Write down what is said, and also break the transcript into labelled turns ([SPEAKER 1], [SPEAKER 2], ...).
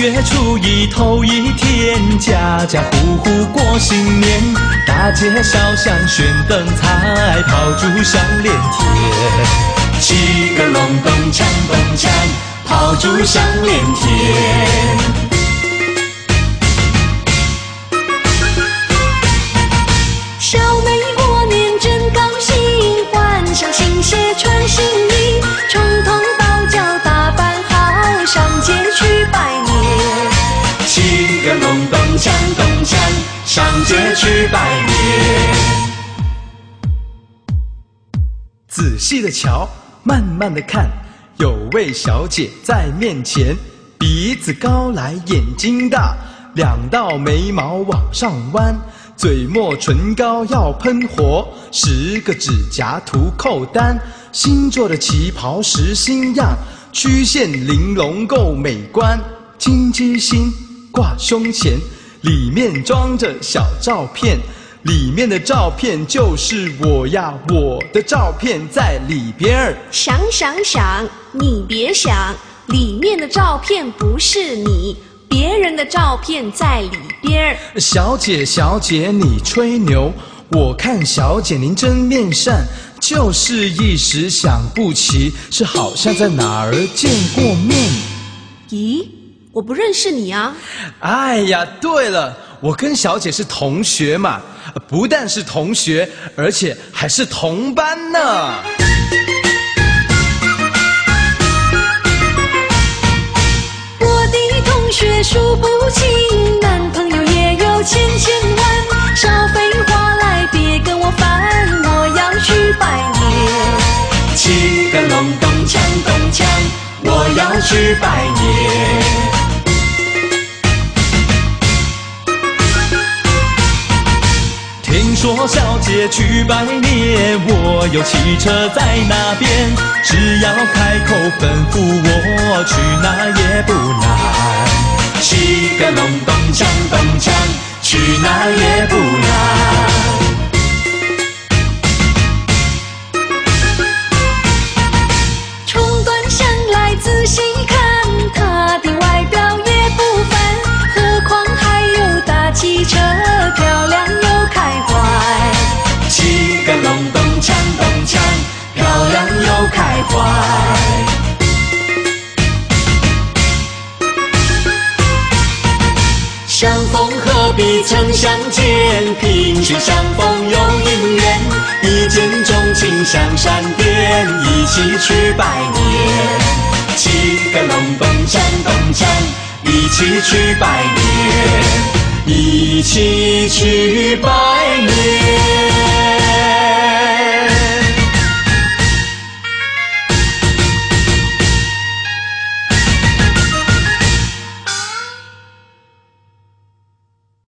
[SPEAKER 1] 月初一头一天，家家户户过新年，大街小巷悬灯彩，炮竹响连天。
[SPEAKER 2] 七个隆咚锵咚锵，炮竹响连天。
[SPEAKER 3] 小妹过年真高兴，换上新鞋穿新衣，冲头到脚打扮好，上街去拜年。
[SPEAKER 2] 七个隆咚锵咚锵，上街去拜年。
[SPEAKER 1] 仔细的瞧，慢慢的看，有位小姐在面前，鼻子高来眼睛大，两道眉毛往上弯，嘴抹唇膏要喷火，10个指甲涂扣单，新做的旗袍实新样，曲线玲珑够美观，金鸡心挂胸前，里面装着小照片，里面的照片就是我呀，我的照片在里边儿。
[SPEAKER 3] 想，你别想，里面的照片不是你，别人的照片在里边儿。
[SPEAKER 1] 小姐，你吹牛，我看小姐您真面善，就是一时想不起，是好像在哪儿见过面。
[SPEAKER 3] 咦，我不认识你啊。
[SPEAKER 1] 哎呀，对了，我跟小姐是同学嘛，不但是同学，而且还是同班呢。
[SPEAKER 3] 我的同学数不清，男朋友也有千万，少废话来别跟我烦，我要去拜年。
[SPEAKER 2] 七个隆咚锵咚锵，我要去拜年。
[SPEAKER 1] 听说小姐去拜年，我有汽车在那边，只要开口吩咐我，去哪也不难。
[SPEAKER 2] 七个隆咚锵咚锵，去哪也不难。
[SPEAKER 3] 从短相来仔细看，她的外表也不凡，何况还有大汽车，漂亮又开怀。
[SPEAKER 2] 七个隆咚锵咚锵，漂亮又开怀。相逢何必曾相见，萍水相逢有姻缘，一见钟情像闪电，一起去拜年。七个隆咚锵咚锵，一起去拜年，一起去拜年。